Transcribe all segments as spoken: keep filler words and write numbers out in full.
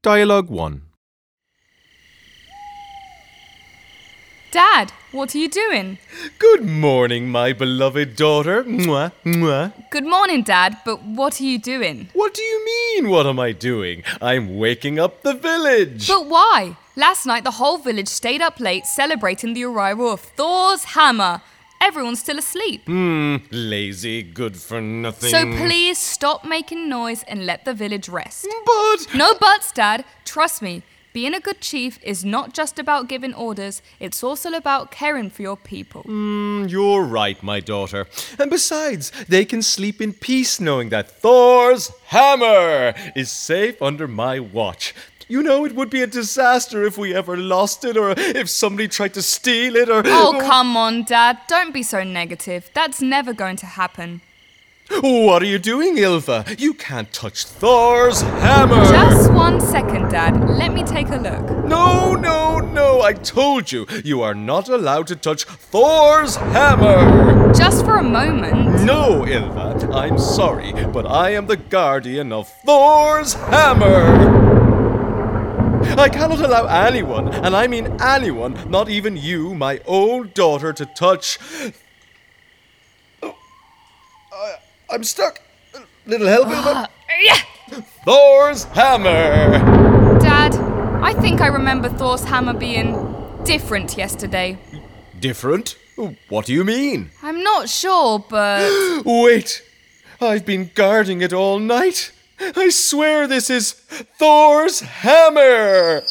Dialogue one. Dad, what are you doing? Good morning, my beloved daughter. Mwah, mwah. Good morning, Dad, but what are you doing? What do you mean, what am I doing? I'm waking up the village. But why? Last night the whole village stayed up late celebrating the arrival of Thor's hammer. Everyone's still asleep. Hmm, lazy, good for nothing. So please stop making noise and let the village rest. But... No buts, Dad. Trust me. Being a good chief is not just about giving orders, it's also about caring for your people. Hmm, you're right, my daughter. And besides, they can sleep in peace knowing that Thor's hammer is safe under my watch. You know, it would be a disaster if we ever lost it or if somebody tried to steal it or... Oh, come on, Dad. Don't be so negative. That's never going to happen. What are you doing, Ylva? You can't touch Thor's hammer! Just one second, Dad. Let me take a look. No, no, no, I told you. You are not allowed to touch Thor's hammer! Just for a moment. No, Ylva, I'm sorry, but I am the guardian of Thor's hammer! I cannot allow anyone, and I mean anyone, not even you, my own daughter, to touch... Oh, I, I'm stuck. Little help, Ylva. Yeah. Thor's hammer! Dad, I think I remember Thor's hammer being different yesterday. Different? What do you mean? I'm not sure, but... Wait! I've been guarding it all night. I swear this is Thor's hammer!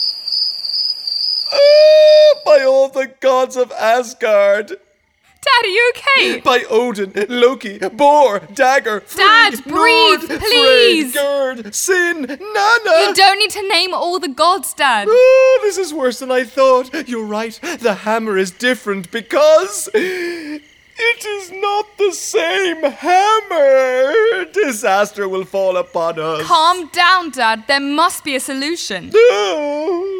Ah, by all the gods of Asgard! Dad, are you okay? By Odin, Loki, Bor, Dagger, Dad, Frigg, breathe, Nord, please! Freyr, Gerd, Sin, Nana! You don't need to name all the gods, Dad. Oh, this is worse than I thought. You're right, the hammer is different because... it is not the same hammer! Disaster will fall upon us. Calm down, Dad. There must be a solution. No.